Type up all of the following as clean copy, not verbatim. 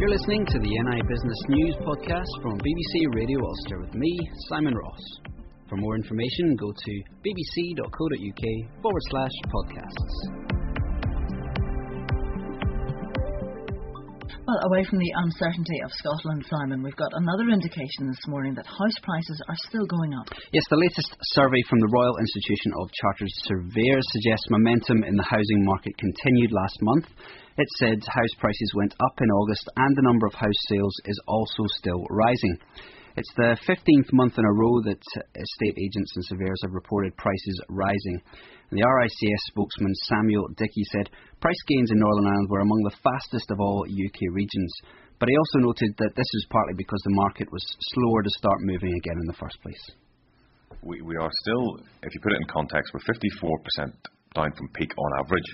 You're listening to the NI Business News podcast from BBC Radio Ulster with me, Simon Ross. For more information, go to bbc.co.uk/podcasts. Well, away from the uncertainty of Scotland, Simon, we've got another indication this morning that house prices are still going up. Yes, the latest survey from the Royal Institution of Chartered Surveyors suggests momentum in the housing market continued last month. It said house prices went up in August and the number of house sales is also still rising. It's the 15th month in a row that estate agents and surveyors have reported prices rising. And the RICS spokesman Samuel Dickey said price gains in Northern Ireland were among the fastest of all UK regions. But he also noted that this is partly because the market was slower to start moving again in the first place. We are still, if you put it in context, we're 54% down from peak on average.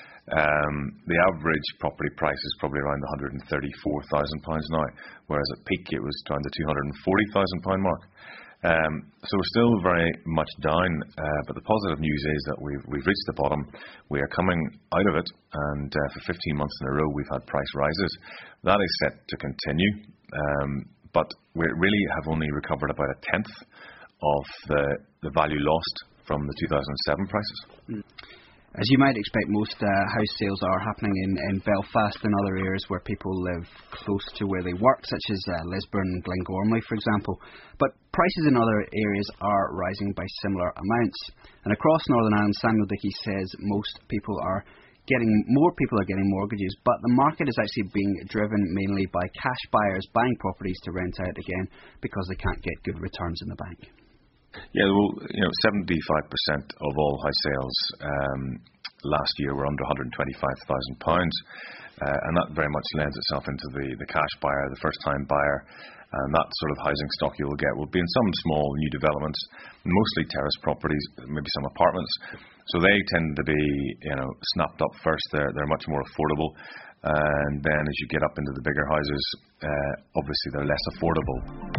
The average property price is probably around the £134,000 now, whereas at peak it was around the £240,000 mark. So we're still very much down, but the positive news is that we've reached the bottom. We are coming out of it, and for 15 months in a row we've had price rises. That is set to continue, but we really have only recovered about a tenth of the value lost from the 2007 prices. As you might expect, most house sales are happening in Belfast and other areas where people live close to where they work, such as Lisburn and Glengormley, for example. But prices in other areas are rising by similar amounts. And across Northern Ireland, Samuel Dickey says more people are getting mortgages, but the market is actually being driven mainly by cash buyers buying properties to rent out again because they can't get good returns in the bank. Yeah, well, 75% of all house sales last year were under £125,000, and that very much lends itself into the cash buyer, the first-time buyer, and that sort of housing stock you will get will be in some small new developments, mostly terrace properties, maybe some apartments. So they tend to be, snapped up first. They're much more affordable, and then as you get up into the bigger houses, obviously they're less affordable.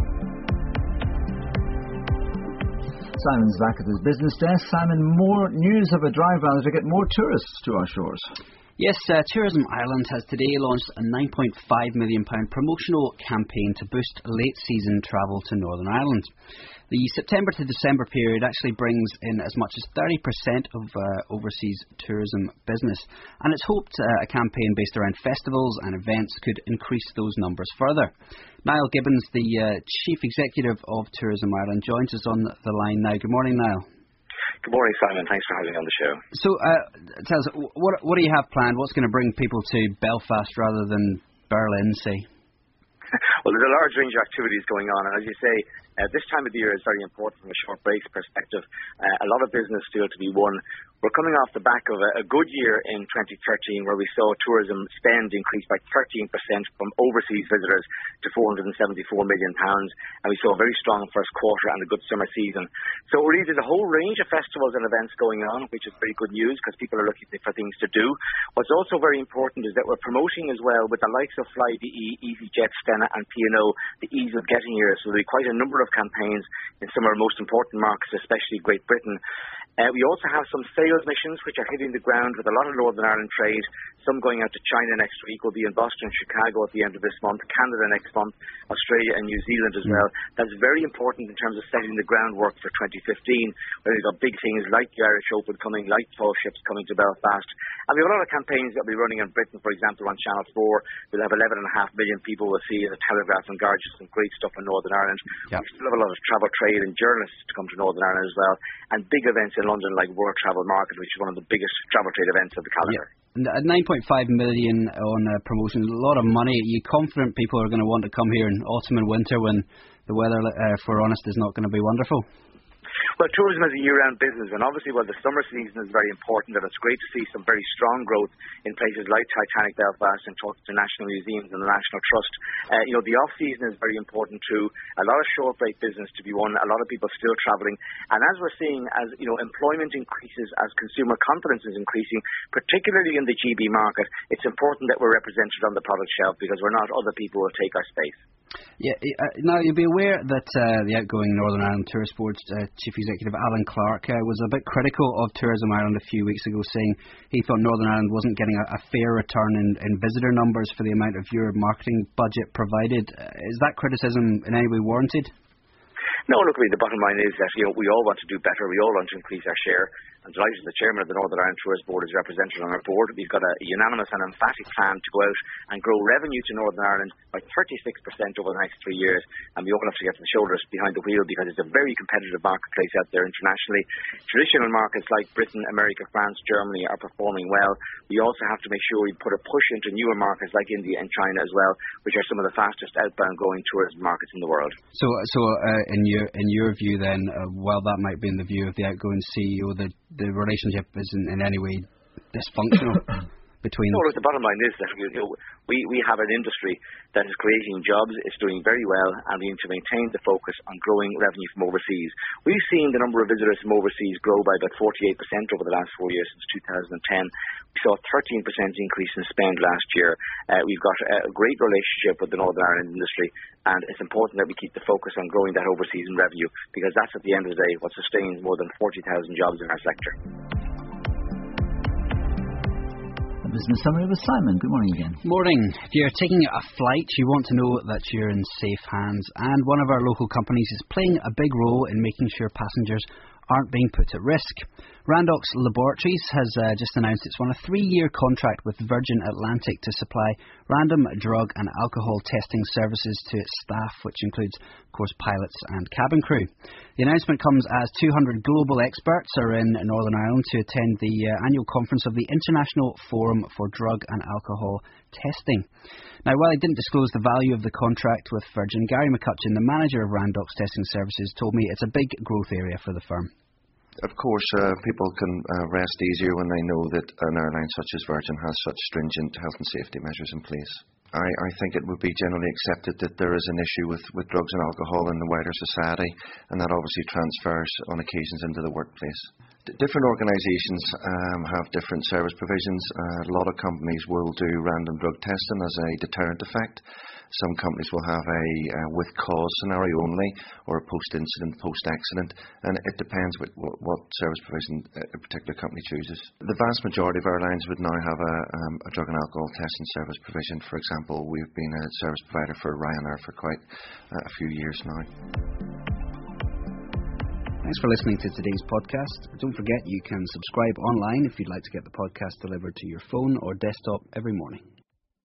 Simon's back at his business desk. Simon, more news of a drive rather to get more tourists to our shores. Yes, Tourism Ireland has today launched a £9.5 million promotional campaign to boost late-season travel to Northern Ireland. The September to December period actually brings in as much as 30% of overseas tourism business, and it's hoped a campaign based around festivals and events could increase those numbers further. Niall Gibbons, the Chief Executive of Tourism Ireland, joins us on the line now. Good morning, Niall. Good morning, Simon. Thanks for having me on the show. So, tell us, what do you have planned? What's going to bring people to Belfast rather than Berlin, say? Well, there's a large range of activities going on, and as you say, this time of the year is very important from a short breaks perspective. A lot of business still to be won. We're coming off the back of a good year in 2013 where we saw tourism spend increase by 13% from overseas visitors to £474 million, and we saw a very strong first quarter and a good summer season. So really there's a whole range of festivals and events going on, which is very good news because people are looking for things to do. What's also very important is that we're promoting as well with the likes of Flybe, EasyJet, Stena and P&O the ease of getting here. So there'll be quite a number of campaigns in some of our most important markets, especially Great Britain. We also have some sales missions which are hitting the ground with a lot of Northern Ireland trade, some going out to China next week. We'll be in Boston, Chicago at the end of this month, Canada next month, Australia and New Zealand as well. That's very important in terms of setting the groundwork for 2015, where we've got big things like the Irish Open coming, like tall ships coming to Belfast. And we have a lot of campaigns that we'll be running in Britain, for example, on Channel 4. We'll have 11.5 million people will see the Telegraph and Guardian, some great stuff in Northern Ireland. Yep. We still have a lot of travel trade and journalists to come to Northern Ireland as well, and big events in London like World Travel Market, which is one of the biggest travel trade events of the calendar. Yeah. And 9.5 million on promotion, a lot of money. Are you confident people are going to want to come here in autumn and winter when the weather, if we're honest, is not going to be wonderful? Well, tourism is a year-round business, and obviously, the summer season is very important, and it's great to see some very strong growth in places like Titanic Belfast and talks to national museums and the National Trust. The off-season is very important too. A lot of short-break business to be won, a lot of people still travelling, and as we're seeing, as employment increases, as consumer confidence is increasing, particularly in the GB market, it's important that we're represented on the product shelf because we're not other people who will take our space. Yeah. Now, you'll be aware that the outgoing Northern Ireland Tourist Board's Chief Executive Alan Clark was a bit critical of Tourism Ireland a few weeks ago, saying he thought Northern Ireland wasn't getting a fair return in visitor numbers for the amount of your marketing budget provided. Is that criticism in any way warranted? No, look, the bottom line is that we all want to do better. We all want to increase our share. I'm delighted the chairman of the Northern Ireland Tourist Board is represented on our board. We've got a unanimous and emphatic plan to go out and grow revenue to Northern Ireland by 36% over the next 3 years. And we all have to get the shoulders behind the wheel because it's a very competitive marketplace out there internationally. Traditional markets like Britain, America, France, Germany are performing well. We also have to make sure we put a push into newer markets like India and China as well, which are some of the fastest outbound going tourism markets in the world. So in your view then, while that might be in the view of the outgoing CEO, the relationship isn't in any way dysfunctional between them? No, look, the bottom line is that we have an industry that is creating jobs, it's doing very well, and we need to maintain the focus on growing revenue from overseas. We've seen the number of visitors from overseas grow by about 48% over the last 4 years since 2010. We saw a 13% increase in spend last year. We've got a great relationship with the Northern Ireland industry, and it's important that we keep the focus on growing that overseas revenue, because that's at the end of the day what sustains more than 40,000 jobs in our sector. Business Summary with Simon. Good morning again. Morning. If you're taking a flight, you want to know that you're in safe hands, and one of our local companies is playing a big role in making sure passengers aren't being put at risk. Randox Laboratories has just announced it's won a 3-year contract with Virgin Atlantic to supply random drug and alcohol testing services to its staff, which includes, of course, pilots and cabin crew. The announcement comes as 200 global experts are in Northern Ireland to attend the annual conference of the International Forum for Drug and Alcohol Testing. Now, while he didn't disclose the value of the contract with Virgin, Gary McCutcheon, the manager of Randox Testing Services, told me it's a big growth area for the firm. Of course, people can rest easier when they know that an airline such as Virgin has such stringent health and safety measures in place. I think it would be generally accepted that there is an issue with drugs and alcohol in the wider society, and that obviously transfers on occasions into the workplace. Different organisations have different service provisions. A lot of companies will do random drug testing as a deterrent effect. Some companies will have a with cause scenario only, or a post-incident, post-accident, and it depends what service provision a particular company chooses. The vast majority of airlines would now have a drug and alcohol testing service provision. For example, we've been a service provider for Ryanair for quite a few years now. Thanks for listening to today's podcast. Don't forget you can subscribe online if you'd like to get the podcast delivered to your phone or desktop every morning.